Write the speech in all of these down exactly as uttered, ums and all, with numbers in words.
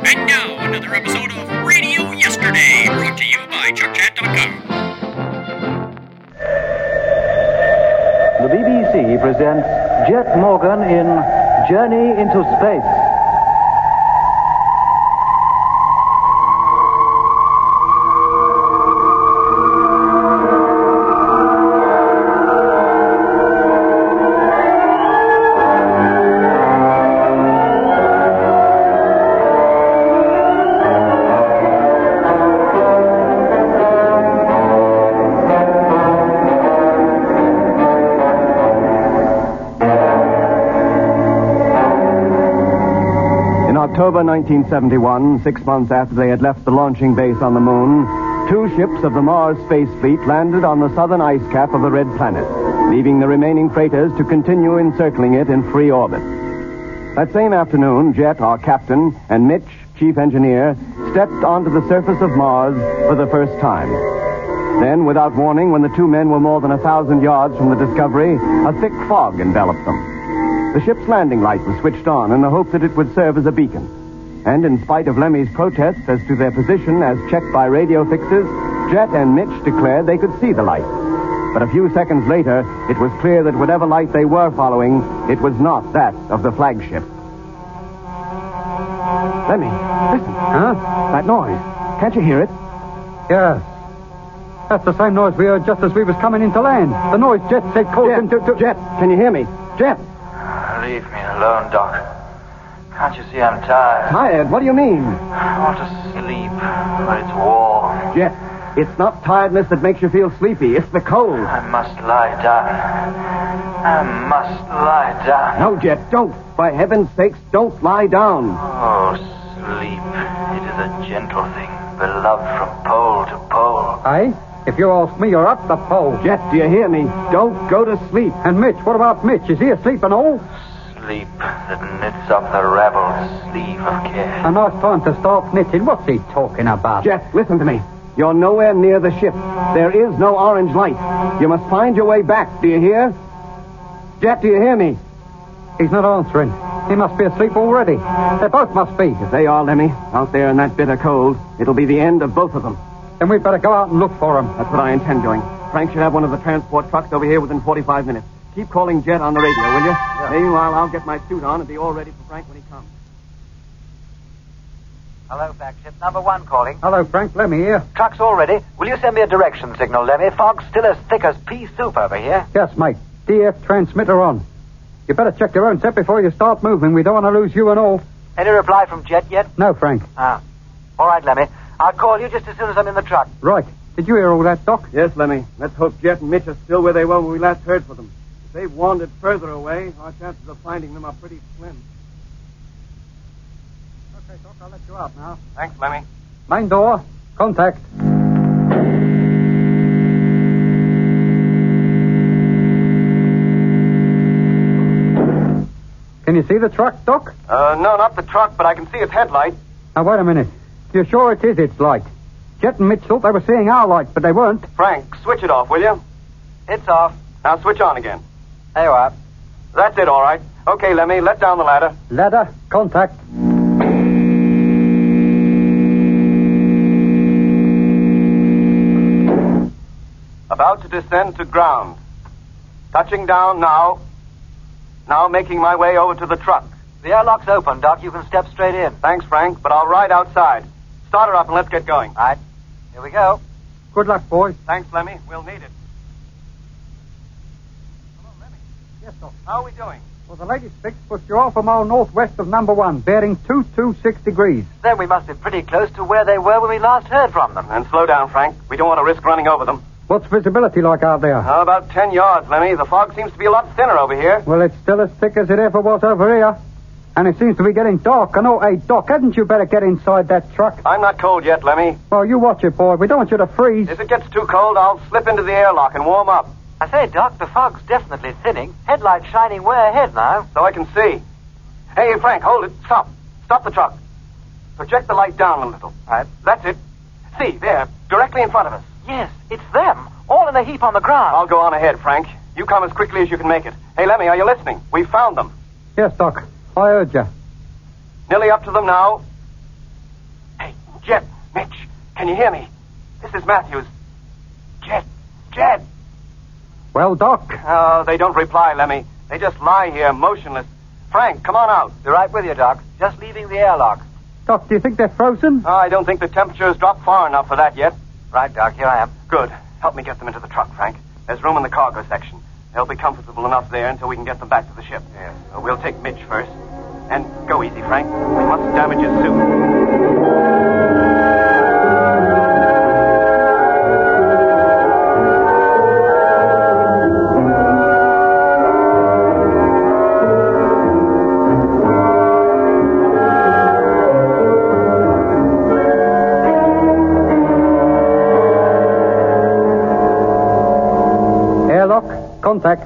And now, another episode of Radio Yesterday, brought to you by Chuck Chat dot com. The B B C presents Jet Morgan in Journey into Space. October nineteen seventy-one, six months after they had left the launching base on the moon, two ships of the Mars Space Fleet landed on the southern ice cap of the Red Planet, leaving the remaining freighters to continue encircling it in free orbit. That same afternoon, Jet, our captain, and Mitch, chief engineer, stepped onto the surface of Mars for the first time. Then, without warning, when the two men were more than a thousand yards from the Discovery, a thick fog enveloped them. The ship's landing light was switched on in the hope that it would serve as a beacon. And in spite of Lemmy's protests as to their position as checked by radio fixes, Jet and Mitch declared they could see the light. But a few seconds later, it was clear that whatever light they were following, it was not that of the flagship. Lemmy, listen. Huh? That noise. Can't you hear it? Yes. That's the same noise we heard just as we was coming into land. The noise Jet said called Jet, into... To... Jet, can you hear me? Jet! Leave me alone, Doc. Can't you see I'm tired? Tired? What do you mean? I want to sleep, but it's warm. Jet, it's not tiredness that makes you feel sleepy. It's the cold. I must lie down. I must lie down. No, Jet, don't. For heaven's sakes, don't lie down. Oh, sleep. It is a gentle thing, beloved from pole to pole. Aye? If you ask me, you're up the pole. Jet, do you hear me? Don't go to sleep. And Mitch, what about Mitch? Is he asleep and all? Sleep that knits up the raveled sleeve of care. A nice time to start knitting. What's he talking about? Jet, listen to me. You're nowhere near the ship. There is no orange light. You must find your way back. Do you hear? Jet, do you hear me? He's not answering. He must be asleep already. They both must be. If they are, Lemmy, out there in that bitter cold, it'll be the end of both of them. Then we'd better go out and look for him. That's what I intend doing. Frank should have one of the transport trucks over here within forty-five minutes. Keep calling Jet on the radio, will you? Yeah. Meanwhile, I'll get my suit on and be all ready for Frank when he comes. Hello, flagship number one calling. Hello, Frank. Lemmy here. Truck's all ready. Will you send me a direction signal, Lemmy? Fog's still as thick as pea soup over here. Yes, mate. D F transmitter on. You better check your own set before you start moving. We don't want to lose you and all. Any reply from Jet yet? No, Frank. Ah. All right, Lemmy. I'll call you just as soon as I'm in the truck. Right. Did you hear all that, Doc? Yes, Lemmy. Let's hope Jet and Mitch are still where they were when we last heard from them. If they've wandered further away, our chances of finding them are pretty slim. Okay, Doc, I'll let you out now. Thanks, Lemmy. Main door. Contact. Can you see the truck, Doc? Uh, no, not the truck, but I can see its headlight. Now, wait a minute. You're sure it is its light? Jet and Mitch thought they were seeing our light, but they weren't. Frank, switch it off, will you? It's off. Now switch on again. There you are. That's it, all right. Okay, Lemmy, let down the ladder. Ladder. Contact. About to descend to ground. Touching down now. Now making my way over to the truck. The airlock's open, Doc. You can step straight in. Thanks, Frank, but I'll ride outside. Start her up and let's get going. All right. Here we go. Good luck, boys. Thanks, Lemmy. We'll need it. Hello, Lemmy. Yes, Doc. How are we doing? Well, the latest fix puts you half a mile northwest of number one, bearing two two six degrees. Then we must be pretty close to where they were when we last heard from them. And slow down, Frank. We don't want to risk running over them. What's visibility like out there? Uh, about ten yards, Lemmy. The fog seems to be a lot thinner over here. Well, it's still as thick as it ever was over here. And it seems to be getting dark. I know, hey, Doc, hadn't you better get inside that truck? I'm not cold yet, Lemmy. Well, you watch it, boy. We don't want you to freeze. If it gets too cold, I'll slip into the airlock and warm up. I say, Doc, the fog's definitely thinning. Headlights shining way ahead now. So I can see. Hey, Frank, hold it. Stop. Stop the truck. Project the light down a little. Right. That's it. See, there, directly in front of us. Yes, it's them. All in a heap on the ground. I'll go on ahead, Frank. You come as quickly as you can make it. Hey, Lemmy, are you listening? We found them. Yes, Doc. I heard you. Nearly up to them now. Jet, Mitch, can you hear me? This is Matthews. Jet, Jet. Well, Doc. Oh, they don't reply, Lemmy. They just lie here, motionless. Frank, come on out. Be right with you, Doc. Just leaving the airlock. Doc, do you think they're frozen? Oh, I don't think the temperature has dropped far enough for that yet. Right, Doc. Here I am. Good. Help me get them into the truck, Frank. There's room in the cargo section. They'll be comfortable enough there until we can get them back to the ship. Yes. Uh, we'll take Mitch first. And go easy, Frank. We mustn't damage his suit. Airlock, contact.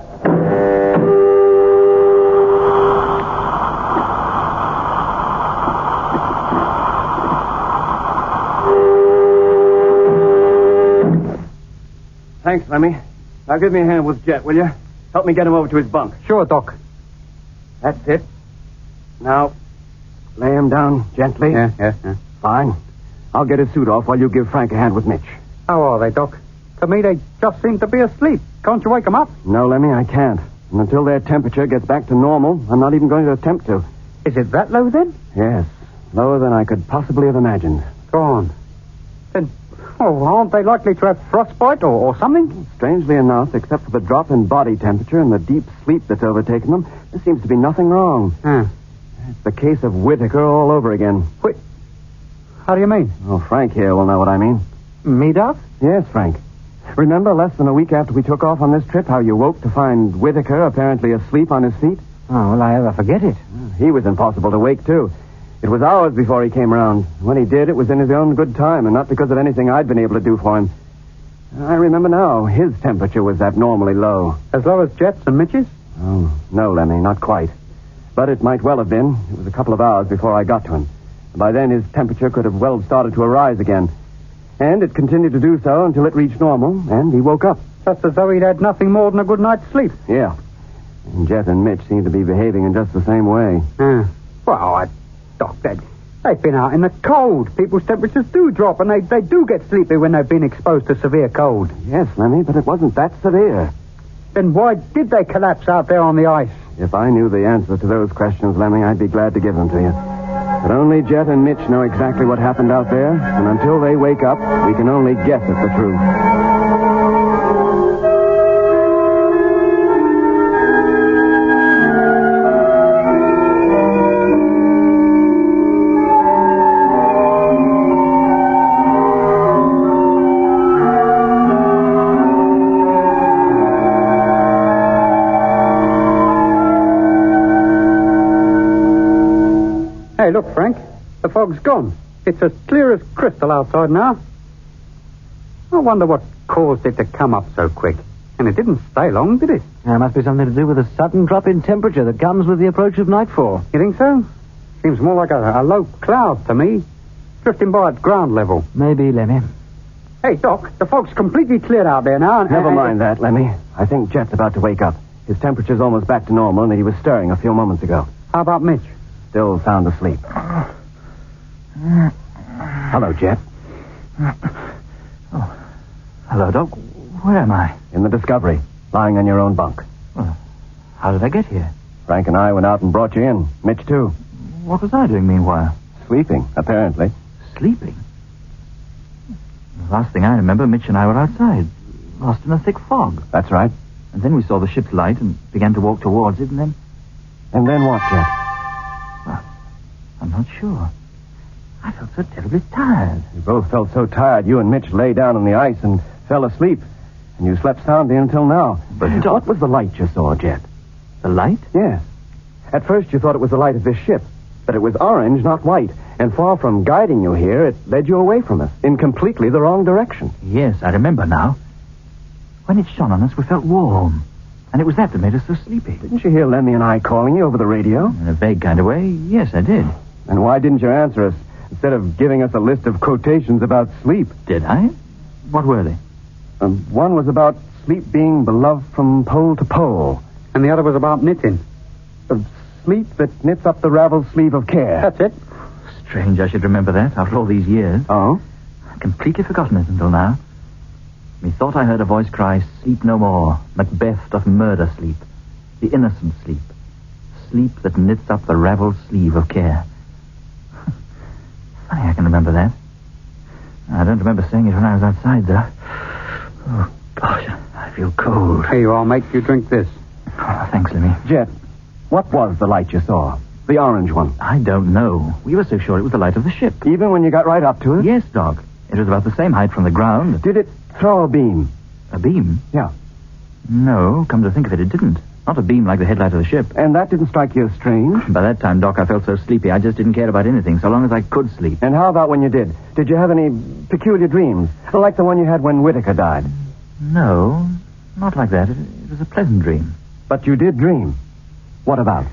Thanks, Lemmy. Now give me a hand with Jet, will you? Help me get him over to his bunk. Sure, Doc. That's it. Now, lay him down gently. Yeah, yeah, yeah. Fine. I'll get his suit off while you give Frank a hand with Mitch. How are they, Doc? To me, they just seem to be asleep. Can't you wake them up? No, Lemmy, I can't. And until their temperature gets back to normal, I'm not even going to attempt to. Is it that low, then? Yes, lower than I could possibly have imagined. Go on. Then, oh, aren't they likely to have frostbite or, or something? Strangely enough, except for the drop in body temperature and the deep sleep that's overtaken them, there seems to be nothing wrong. Huh. It's the case of Whitaker all over again. Wait. How do you mean? Oh, Frank here will know what I mean. Me, Doc? Yes, Frank. Remember less than a week after we took off on this trip how you woke to find Whitaker apparently asleep on his feet? Oh, will I ever forget it? He was impossible to wake, too. It was hours before he came around. When he did, it was in his own good time and not because of anything I'd been able to do for him. I remember now, his temperature was abnormally low. As low as Jet's and Mitch's? Oh, no, Lemmy, not quite. But it might well have been. It was a couple of hours before I got to him. By then, his temperature could have well started to arise again. And it continued to do so until it reached normal, and he woke up. Just as though he'd had nothing more than a good night's sleep. Yeah. And Jet and Mitch seem to be behaving in just the same way. Yeah. Well, I... Doc, they, they've been out in the cold. People's temperatures do drop, and they, they do get sleepy when they've been exposed to severe cold. Yes, Lemmy, but it wasn't that severe. Then why did they collapse out there on the ice? If I knew the answer to those questions, Lemmy, I'd be glad to give them to you. But only Jet and Mitch know exactly what happened out there, and until they wake up, we can only guess at the truth. Hey, look, Frank. The fog's gone. It's as clear as crystal outside now. I wonder what caused it to come up so quick. And it didn't stay long, did it? There must be something to do with a sudden drop in temperature that comes with the approach of nightfall. You think so? Seems more like a, a low cloud to me. Drifting by at ground level. Maybe, Lemmy. Hey, Doc, the fog's completely cleared out there now. And, Never and, mind that, Lemmy. I think Jet's about to wake up. His temperature's almost back to normal, and he was stirring a few moments ago. How about Mitch? Still sound asleep. Hello, Jet. Oh. Hello, Doc. Where am I? In the Discovery, lying on your own bunk. Well, how did I get here? Frank and I went out and brought you in. Mitch, too. What was I doing meanwhile? Sleeping, apparently. Sleeping? The last thing I remember, Mitch and I were outside, lost in a thick fog. That's right. And then we saw the ship's light and began to walk towards it, and then... And then what, Jet? Well, I'm not sure. I felt so terribly tired. You both felt so tired, you and Mitch lay down on the ice and fell asleep. And you slept soundly until now. But Doc... What was the light you saw, Jet? The light? Yes. At first you thought it was the light of this ship. But it was orange, not white. And far from guiding you here, it led you away from us in completely the wrong direction. Yes, I remember now. When it shone on us, we felt warm. And it was that that made us so sleepy. Didn't you hear Lemmy and I calling you over the radio? In a vague kind of way, yes, I did. And why didn't you answer us instead of giving us a list of quotations about sleep? Did I? What were they? Um, one was about sleep being beloved from pole to pole. And the other was about knitting. Uh, sleep that knits up the raveled sleeve of care. That's it. Strange I should remember that after all these years. Oh? I'd completely forgotten it until now. Methought I heard a voice cry, "Sleep no more. Macbeth doth murder sleep. The innocent sleep. Sleep that knits up the ravelled sleeve of care." Funny I can remember that. I don't remember saying it when I was outside, though. Oh, gosh, I feel cold. Here you are, mate. You drink this. Oh, thanks, Lemmy. Jet, what was the light you saw? The orange one. I don't know. We were so sure it was the light of the ship. Even when you got right up to it? Yes, Doc. It was about the same height from the ground. Did it throw a beam? A beam? Yeah. No, come to think of it, it didn't. Not a beam like the headlight of the ship. And that didn't strike you as strange? By that time, Doc, I felt so sleepy, I just didn't care about anything, so long as I could sleep. And how about when you did? Did you have any peculiar dreams? Like the one you had when Whitaker died? No, not like that. It, it was a pleasant dream. But you did dream. What about?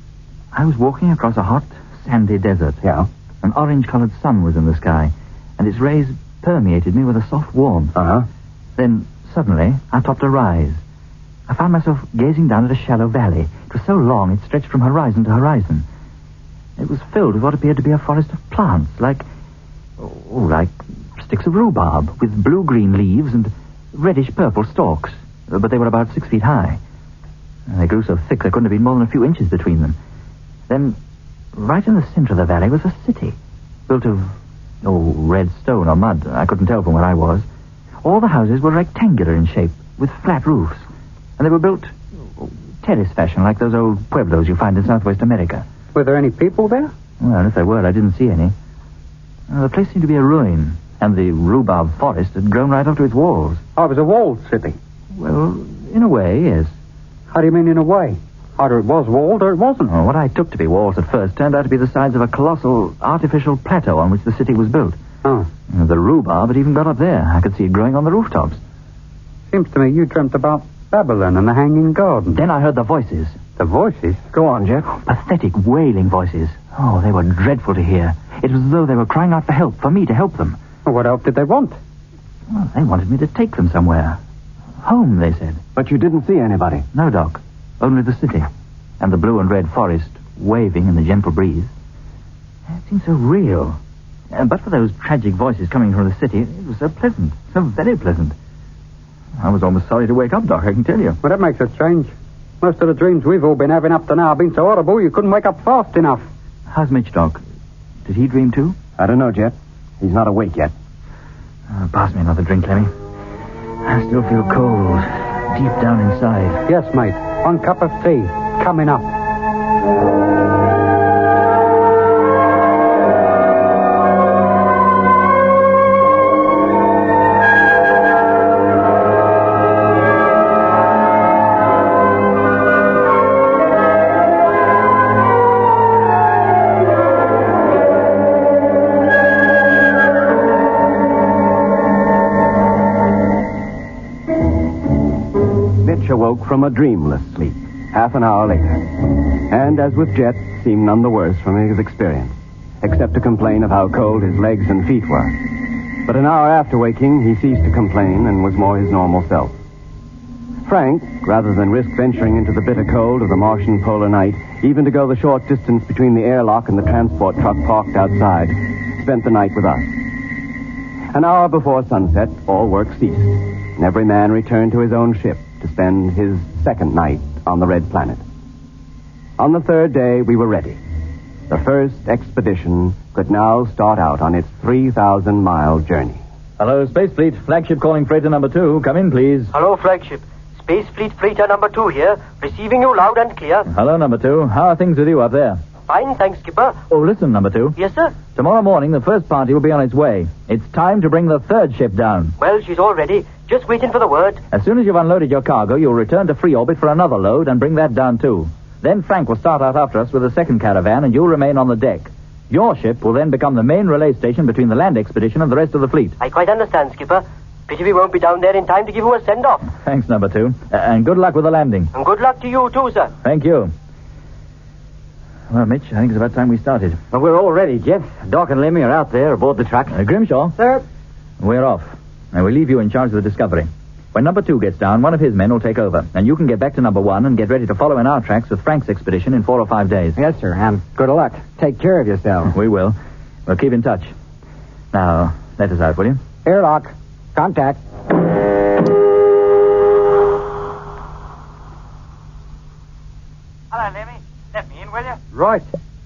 I was walking across a hot, sandy desert. Yeah? An orange-colored sun was in the sky, and its rays permeated me with a soft warmth. Uh-huh. Then, suddenly, I topped a rise. I found myself gazing down at a shallow valley. It was so long, it stretched from horizon to horizon. It was filled with what appeared to be a forest of plants, like, oh, like sticks of rhubarb, with blue-green leaves and reddish-purple stalks. But they were about six feet high. They grew so thick there couldn't have been more than a few inches between them. Then, right in the center of the valley was a city, built of, oh, red stone or mud. I couldn't tell from where I was. All the houses were rectangular in shape, with flat roofs. And they were built terrace fashion, like those old pueblos you find in Southwest America. Were there any people there? Well, if there were, I didn't see any. Uh, the place seemed to be a ruin, and the rhubarb forest had grown right up to its walls. Oh, it was a walled city. Well, in a way, yes. How do you mean in a way? Either it was walled or it wasn't. Oh, what I took to be walls at first turned out to be the sides of a colossal artificial plateau on which the city was built. Oh. Uh, the rhubarb had even got up there. I could see it growing on the rooftops. Seems to me you dreamt about Babylon and the Hanging Garden. Then I heard the voices. The voices? Go on, Jet. Pathetic, wailing voices. Oh, they were dreadful to hear. It was as though they were crying out for help, for me to help them. Well, what help did they want? Well, they wanted me to take them somewhere. Home, they said. But you didn't see anybody. No, Doc. Only the city. And the blue and red forest waving in the gentle breeze. It seemed so real. Uh, but for those tragic voices coming from the city, it was so pleasant. So very pleasant. I was almost sorry to wake up, Doc, I can tell you. Well, that makes it strange. Most of the dreams we've all been having up to now have been so horrible you couldn't wake up fast enough. How's Mitch, Doc? Did he dream too? I don't know, Jet. He's not awake yet. Uh, pass me another drink, Lemmy. I still feel cold, deep down inside. Yes, mate. One cup of tea. Coming up. Awoke from a dreamless sleep half an hour later, and as with Jet, seemed none the worse from his experience, except to complain of how cold his legs and feet were. But an hour after waking, he ceased to complain and was more his normal self. Frank, rather than risk venturing into the bitter cold of the Martian polar night, even to go the short distance between the airlock and the transport truck parked outside, spent the night with us. An hour before sunset, all work ceased, and every man returned to his own ship to spend his second night on the Red Planet. On the third day, we were ready. The first expedition could now start out on its three thousand mile journey. Hello, Space Fleet. Flagship calling freighter number two. Come in, please. Hello, Flagship. Space Fleet Freighter number two here. Receiving you loud and clear. Hello, number two. How are things with you up there? Fine, thanks, Skipper. Oh, listen, number two. Yes, sir? Tomorrow morning, the first party will be on its way. It's time to bring the third ship down. Well, she's all ready. Just waiting for the word. As soon as you've unloaded your cargo, you'll return to free orbit for another load and bring that down, too. Then Frank will start out after us with a second caravan, and you'll remain on the deck. Your ship will then become the main relay station between the land expedition and the rest of the fleet. I quite understand, Skipper. Pity we won't be down there in time to give you a send-off. Thanks, number two. Uh, and good luck with the landing. And good luck to you, too, sir. Thank you. Well, Mitch, I think it's about time we started. Well, we're all ready, Jeff. Doc and Lemmy are out there aboard the truck. Uh, Grimshaw? Sir? We're off. And we'll leave you in charge of the Discovery. When number two gets down, one of his men will take over. And you can get back to number one and get ready to follow in our tracks with Frank's expedition in four or five days. Yes, sir, and good luck. Take care of yourself. We will. We'll keep in touch. Now, let us out, will you? Airlock. Contact. Hello, Lemmy. Let me in, will you? Right.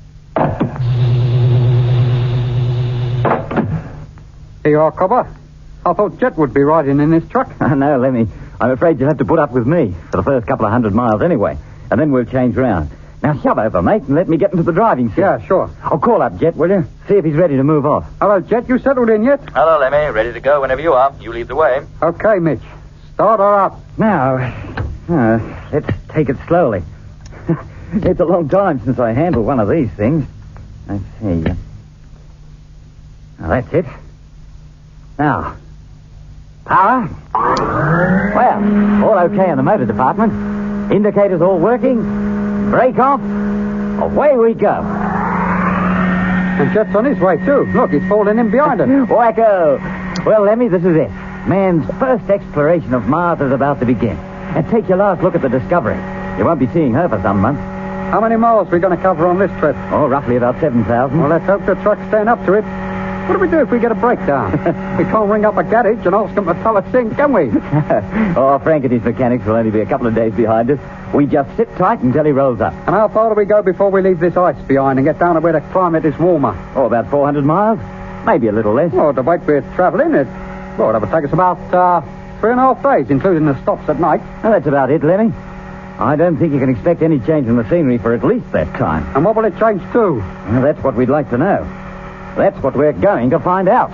Here you are, Cobber. I thought Jet would be riding in this truck. No, Lemmy. I'm afraid you'll have to put up with me for the first couple of hundred miles anyway. And then we'll change round. Now, shove over, mate, and let me get into the driving seat. Yeah, sure. I'll call up Jet, will you? See if he's ready to move off. Hello, Jet. You settled in yet? Hello, Lemmy. Ready to go whenever you are. You lead the way. Okay, Mitch. Start her up. Now, uh, let's take it slowly. It's a long time since I handled one of these things. Let's see. Now, that's it. Now, power. Well, all okay in the motor department. Indicators all working. Brake off. Away we go. And Jet's on his way, too. Look, he's falling in behind us. Wacko. Well, Lemmy, this is it. Man's first exploration of Mars is about to begin. And take your last look at the Discovery. You won't be seeing her for some months. How many miles are we going to cover on this trip? Oh, roughly about seven thousand. Well, let's hope the truck's staying up to it. What do we do if we get a breakdown? We can't ring up a garage and ask them to tell us in, can we? Oh, Frank and his mechanics will only be a couple of days behind us. We just sit tight until he rolls up. And how far do we go before we leave this ice behind and get down to where the climate is warmer? Oh, about four hundred miles. Maybe a little less. Oh, the weight we're travelling, it, well, that would take us about uh, three and a half days, including the stops at night. Well, that's about it, Lemmy. I don't think you can expect any change in the scenery for at least that time. And what will it change to? Well, that's what we'd like to know. That's what we're going to find out.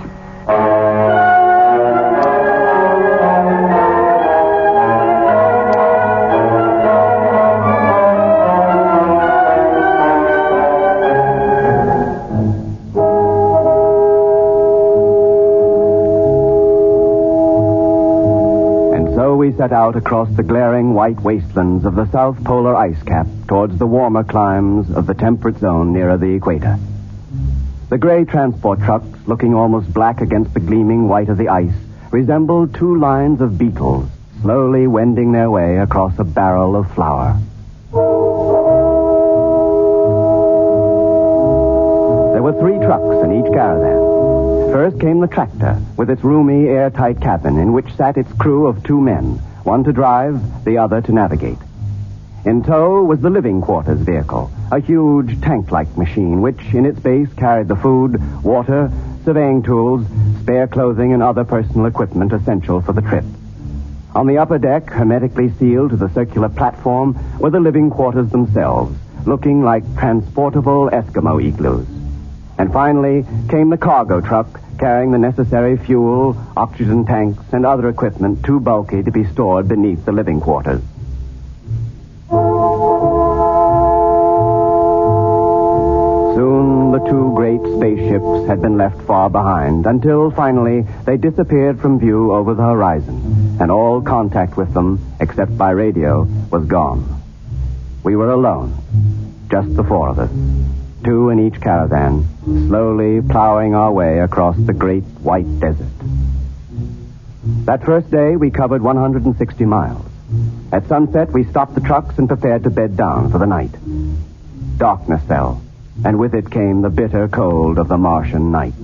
And so we set out across the glaring white wastelands of the South Polar ice cap towards the warmer climes of the temperate zone nearer the equator. The gray transport trucks, looking almost black against the gleaming white of the ice, resembled two lines of beetles slowly wending their way across a barrel of flour. There were three trucks in each caravan. First came the tractor, with its roomy, airtight cabin in which sat its crew of two men, one to drive, the other to navigate. In tow was the living quarters vehicle, a huge tank-like machine which, in its base, carried the food, water, surveying tools, spare clothing, and other personal equipment essential for the trip. On the upper deck, hermetically sealed to the circular platform, were the living quarters themselves, looking like transportable Eskimo igloos. And finally came the cargo truck, carrying the necessary fuel, oxygen tanks, and other equipment too bulky to be stored beneath the living quarters. Soon the two great spaceships had been left far behind, until finally they disappeared from view over the horizon, and all contact with them, except by radio, was gone. We were alone, just the four of us, two in each caravan, slowly plowing our way across the great white desert. That first day we covered one hundred sixty miles. At sunset we stopped the trucks and prepared to bed down for the night. Darkness fell, and with it came the bitter cold of the Martian night.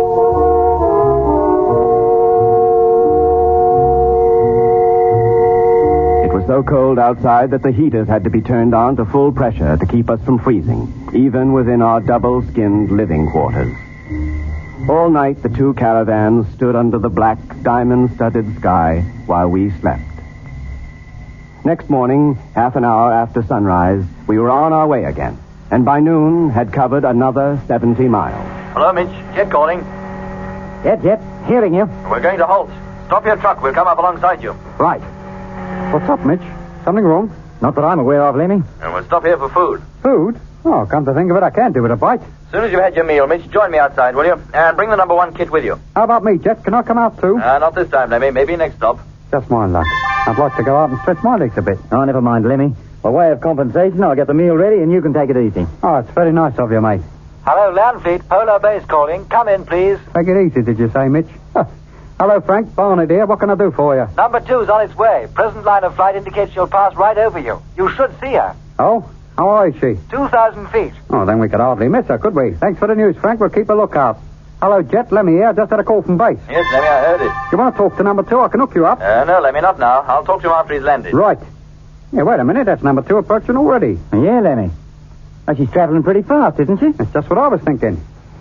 It was so cold outside that the heaters had to be turned on to full pressure to keep us from freezing, even within our double-skinned living quarters. All night the two caravans stood under the black, diamond-studded sky while we slept. Next morning, half an hour after sunrise, we were on our way again, and by noon had covered another seventy miles. Hello, Mitch. Jet calling. Jet, Jet, hearing you. We're going to halt. Stop your truck. We'll come up alongside you. Right. What's up, Mitch? Something wrong? Not that I'm aware of, Lemmy. And we'll stop here for food. Food? Oh, come to think of it, I can't do with a bite. As soon as you've had your meal, Mitch, join me outside, will you? And bring the number one kit with you. How about me, Jet? Can I come out, too? Uh, not this time, Lemmy. Maybe next stop. Just my luck. I'd like to go out and stretch my legs a bit. Oh, never mind, Lemmy. By way of compensation, I'll get the meal ready and you can take it easy. Oh, it's very nice of you, mate. Hello, Landfleet. Polar Base calling. Come in, please. Take it easy, did you say, Mitch? Huh. Hello, Frank. Barnett here. What can I do for you? Number two's on its way. Present line of flight indicates she'll pass right over you. You should see her. Oh? How high is she? Two thousand feet. Oh, then we could hardly miss her, could we? Thanks for the news, Frank. We'll keep a lookout. Hello, Jet. Lemmy here. Just had a call from base. Yes, Lemmy, I heard it. You want to talk to number two? I can hook you up. Uh, no, Lemmy, not now. I'll talk to him after he's landed. Right. Yeah, wait a minute. That's number two approaching already. Yeah, Lemmy. Oh, she's traveling pretty fast, isn't she? That's just what I was thinking.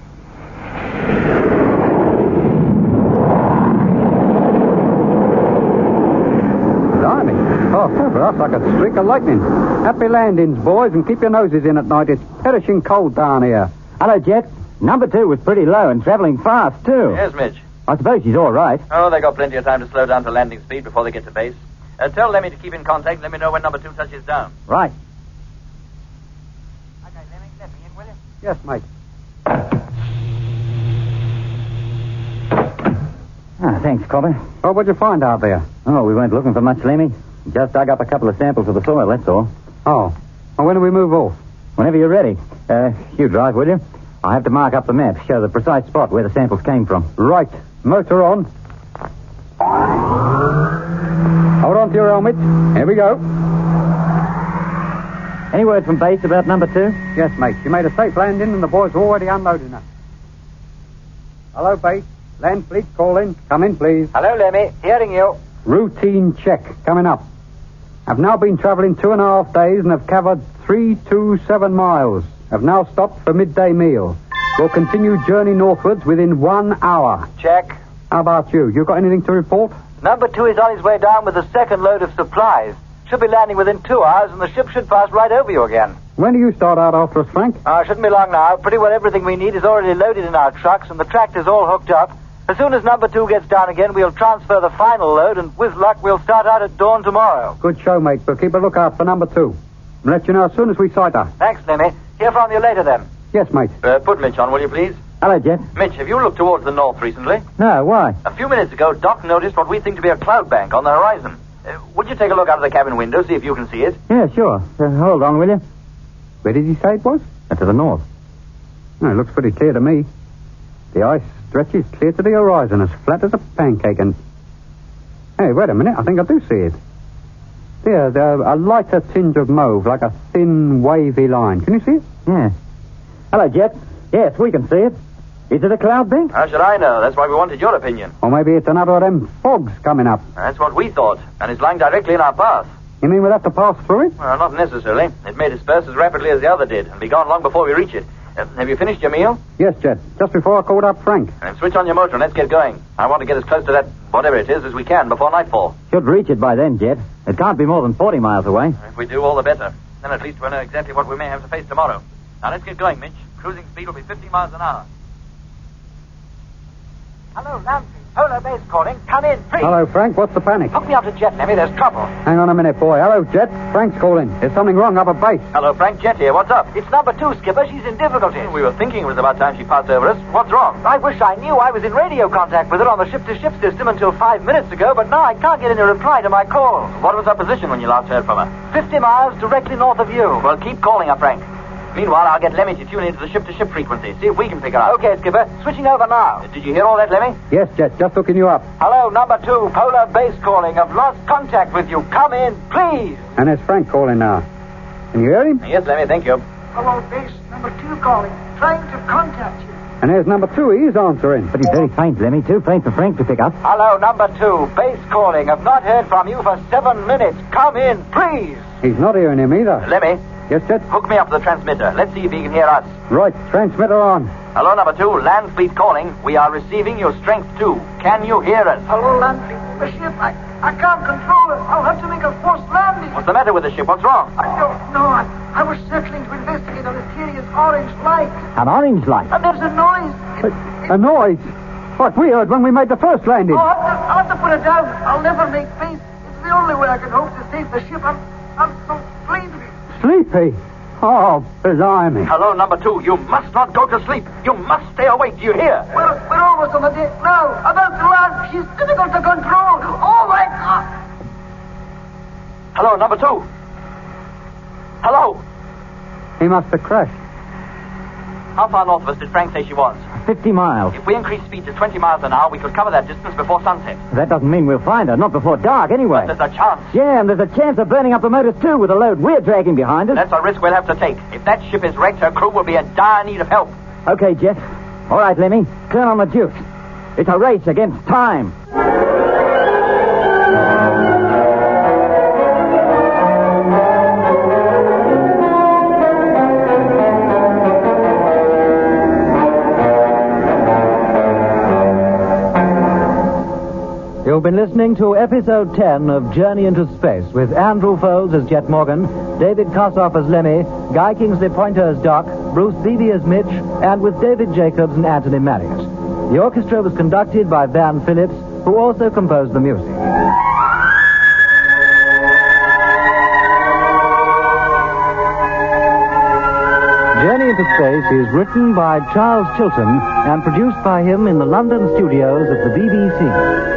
Blimey. Oh, for us, like a streak of lightning. Happy landings, boys, and keep your noses in at night. It's perishing cold down here. Hello, Jet. Number two was pretty low and traveling fast, too. Yes, Mitch. I suppose she's all right. Oh, they got plenty of time to slow down to landing speed before they get to base. Uh, tell Lemmy to keep in contact and let me know when number two touches down. Right. Okay, Lemmy, let me in, will you? Yes, mate. Ah, thanks, Copper. Oh, what'd you find out there? Oh, we weren't looking for much, Lemmy. Just dug up a couple of samples of the soil, that's all. Oh. Well, when do we move off? Whenever you're ready. Uh, you drive, will you? I have to mark up the map, show the precise spot where the samples came from. Right. Motor on. Hold on to your helmet. Here we go. Any word from base about number two? Yes, mate. She made a safe landing and the boys are already unloading her. Hello, base. Land fleet calling. Come in, please. Hello, Lemmy. Hearing you. Routine check coming up. I've now been traveling two and a half days and have covered three two seven miles. Have now stopped for midday meal. Will continue journey northwards within one hour. Check. How about you? You got anything to report? Number two is on his way down with the second load of supplies. Should be landing within two hours, and the ship should pass right over you again. When do you start out after us, Frank? Uh, shouldn't be long now. Pretty well everything we need is already loaded in our trucks, and the tractor's all hooked up. As soon as number two gets down again, we'll transfer the final load, and with luck, we'll start out at dawn tomorrow. Good show, mate. We'll keep a lookout for number two. And let you know as soon as we sight her. Thanks, Lemmy. Hear from you later, then. Yes, mate. Uh, put Mitch on, will you, please? Hello, Jet. Mitch, have you looked towards the north recently? No, why? A few minutes ago, Doc noticed what we think to be a cloud bank on the horizon. Uh, would you take a look out of the cabin window, see if you can see it? Yeah, sure. Uh, hold on, will you? Where did he say it was? Uh, to the north. Oh, it looks pretty clear to me. The ice stretches clear to the horizon, as flat as a pancake, and... Hey, wait a minute. I think I do see it. There, there, a lighter tinge of mauve, like a thin, wavy line. Can you see it? Yeah. Hello, Jet. Yes, we can see it. Is it a cloud bank? How should I know? That's why we wanted your opinion. Or maybe it's another of them fogs coming up. That's what we thought, and it's lying directly in our path. You mean we'll have to pass through it? Well, not necessarily. It may disperse as rapidly as the other did, and be gone long before we reach it. Uh, have you finished your meal? Yes, Jet. Just before I called up Frank. And switch on your motor and let's get going. I want to get as close to that, whatever it is, as we can before nightfall. Should reach it by then, Jet. It can't be more than forty miles away. If we do, all the better. Then at least we'll know exactly what we may have to face tomorrow. Now let's get going, Mitch. Cruising speed will be fifty miles an hour. Hello, Lampy. Polar base calling. Come in, please. Hello, Frank. What's the panic? Hook me up to Jet, Lemmy. There's trouble. Hang on a minute, boy. Hello, Jet. Frank's calling. There's something wrong up at base. Hello, Frank. Jet here. What's up? It's number two, Skipper. She's in difficulties. We were thinking it was about time she passed over us. What's wrong? I wish I knew. I was in radio contact with her on the ship-to-ship system until five minutes ago, but now I can't get any reply to my call. What was her position when you last heard from her? Fifty miles directly north of you. Well, keep calling her, Frank. Meanwhile, I'll get Lemmy to tune into the ship-to-ship frequency. See if we can pick her up. Okay, Skipper. Switching over now. Did you hear all that, Lemmy? Yes, Jet. Just hooking you up. Hello, number two. Polar base calling. I've lost contact with you. Come in, please. And there's Frank calling now. Can you hear him? Yes, Lemmy. Thank you. Hello, base. Number two calling. Trying to contact you. And there's number two. He's answering. But he's very faint, Lemmy. Too faint for Frank to pick up. Hello, number two. Base calling. I've not heard from you for seven minutes. Come in, please. He's not hearing him either. Lemmy, Yes, Jet? hook me up to the transmitter. Let's see if he can hear us. Right. Transmitter on. Hello, number two. Land fleet calling. We are receiving your strength two. Can you hear us? Hello, Landry. The ship, I, I can't control it. I'll have to make a forced landing. What's the matter with the ship? What's wrong? I don't know. I, I was circling to investigate a mysterious orange light. An orange light. And there's a noise. It, A, a noise. What we heard when we made the first landing. oh, I'll have, to, I'll have to put it down. I'll never make base. It's the only way I can hope to save the ship. I'm, I'm so sleepy. Sleepy. Oh, blimey. Hello, number two. You must not go to sleep. You must stay awake. Do you hear? We're, we're almost on the deck now. About to land. She's difficult to control. Oh, my God. Hello, number two. Hello. He must have crashed. How far north of us did Frank say she was? Fifty miles. If we increase speed to twenty miles an hour, we could cover that distance before sunset. That doesn't mean we'll find her. Not before dark, anyway. But there's a chance. Yeah, and there's a chance of burning up the motors, too, with the load we're dragging behind us. That's a risk we'll have to take. If that ship is wrecked, her crew will be in dire need of help. Okay, Jet. All right, Lemmy. Turn on the juice. It's a race against time. You've been listening to episode ten of Journey into Space with Andrew Foles as Jet Morgan, David Kossoff as Lemmy, Guy Kingsley Pointer as Doc, Bruce Beebe as Mitch, and with David Jacobs and Anthony Marriott. The orchestra was conducted by Van Phillips, who also composed the music. Journey into Space is written by Charles Chilton and produced by him in the London studios of the B B C.